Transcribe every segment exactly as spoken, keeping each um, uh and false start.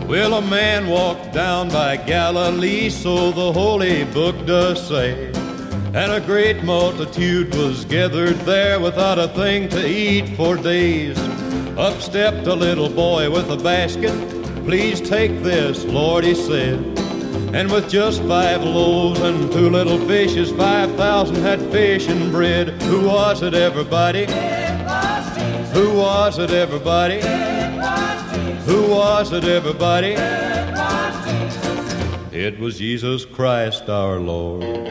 Well, a man walked down by Galilee, so the holy book does say, and a great multitude was gathered there without a thing to eat for days. Up stepped a little boy with a basket. Please take this, Lord, he said. And with just five loaves and two little fishes, five thousand had fish and bread. Who was it, everybody? It was Jesus. Who was it, everybody? It was Jesus. Who was it, everybody? It was Jesus. It was Jesus Christ our Lord.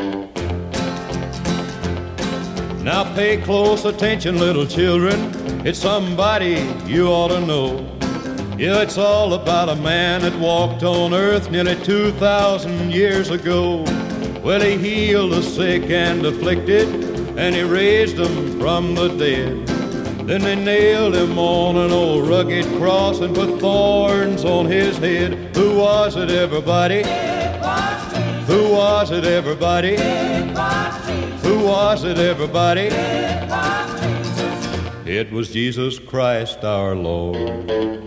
Now pay close attention, little children. It's somebody you ought to know. Yeah, it's all about a man that walked on earth nearly two thousand years ago. Well, he healed the sick and afflicted, and he raised them from the dead. Then they nailed him on an old rugged cross and put thorns on his head. Who was it, everybody? It was Jesus. Who was it, everybody? It was Jesus. Who was it, everybody? It was Jesus. It was Jesus Christ our Lord.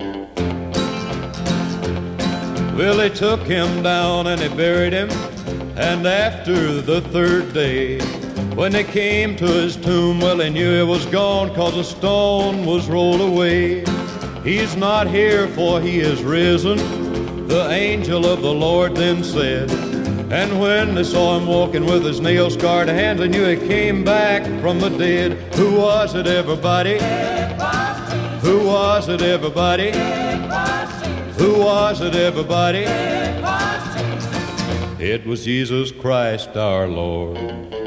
Well, they took him down and they buried him, and after the third day, when they came to his tomb, well, they knew he was gone, 'cause a stone was rolled away. He's not here, for he is risen, the angel of the Lord then said. And when they saw him walking with his nail-scarred hands, they knew he came back from the dead. Who was it, everybody? It was Jesus. Who was it, everybody? It was Jesus. Who was it, everybody? It was Jesus. It was Jesus Christ our Lord.